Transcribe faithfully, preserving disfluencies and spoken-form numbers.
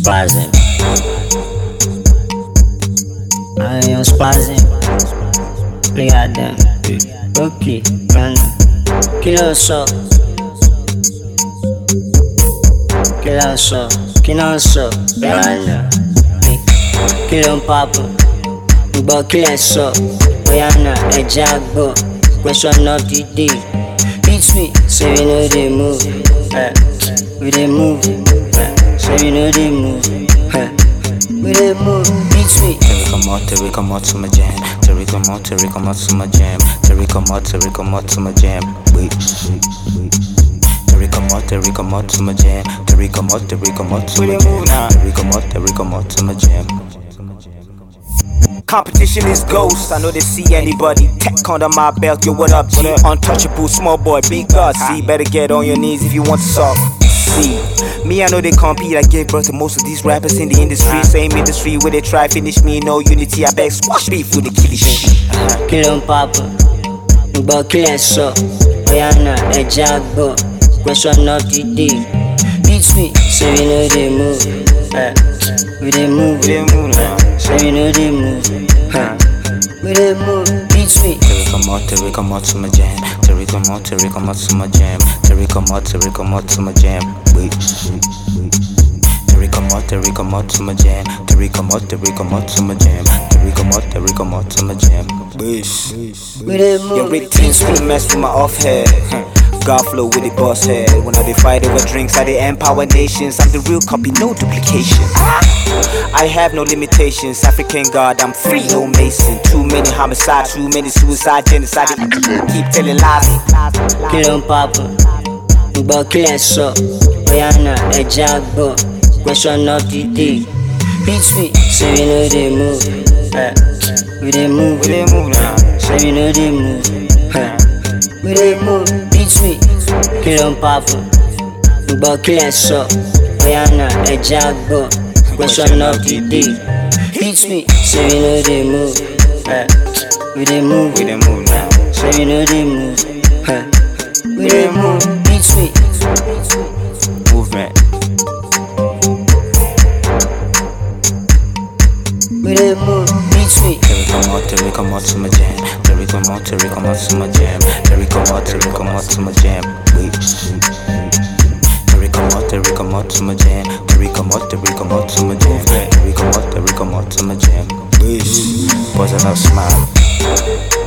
spazzing. I am spazzing. Play at them. Okay, run. Kill us up. Kill us up. Kill us up. Run. Kill on papa. But kill us up. Rihanna, a jagbo. Question of the day. Beats me, so we know they move. Uh, we they move. Uh, so we know they move. Uh, we they move. Beats me. Terry come out, Terry come out to my jam. Terry come out, Terry come out to my jam. Terry come out, Terry come out to my jam. Wait, wait, wait. Terry come out, Terry come out to my jam. Terry come out, Terry come out to my jam. Terry come out, Terry come out to my jam. Competition is ghosts, I know they see anybody. Tech under my belt, yo, what up, G? Untouchable, small boy, big God, see. Better get on your knees if you want to solve. See, me, I know they compete. I gave birth to most of these rappers in the industry. Same industry where they try finish me, no unity. I beg squash beef with the killy shit. Kill on papa, but kill us up. Rihanna, a jagbo. Question of the day. Beats me, so we know they move. Uh, we they move. We they move now. So we know they move. Huh. We they move. Beats me. Terry come out, Terry come out to my jam. Terry come out, Terry come out to my jam. Terry come out, Terry come out to my jam. Wait, wait, wait. Terry come out, Terry come out to my jam. Terry come out, Terry come out to my jam. Terry come out, Terry come out to my jam. Wish. We they move. Your big teams finna mess with my off head. God flow with the boss head. When I they fight over drinks, I they empower nations. I'm the real copy, no duplication. I have no limitations. African God, I'm free, no Mason. Too many homicide, too many suicide, genocide. Keep telling lies. Kill on papa, but kill us up. Rihanna, a jagbo. Question of the day. Beats me, so we know they move. Uh, we they move. We they move now. So we know they move. Uh, we they move. Beats me, kill on papa, but kill us up. Rihanna, a jagbo. Question of the day. Beats me, so we know they move. Uh, we they move. We they move now. So we know they move. Uh, we they move. Beats me. Movement. We they move. Beats me. Terry come out, Terry come out to my jam. Terry come out, Terry come out to my jam. Terry come out, Terry come out to my jam. Wait, wait, wait. Terry come out, Terry come out to my jam. Terry come out, Terry come out to my jam. Terry come out, Terry come out to my jam. Wish, boys are not smile.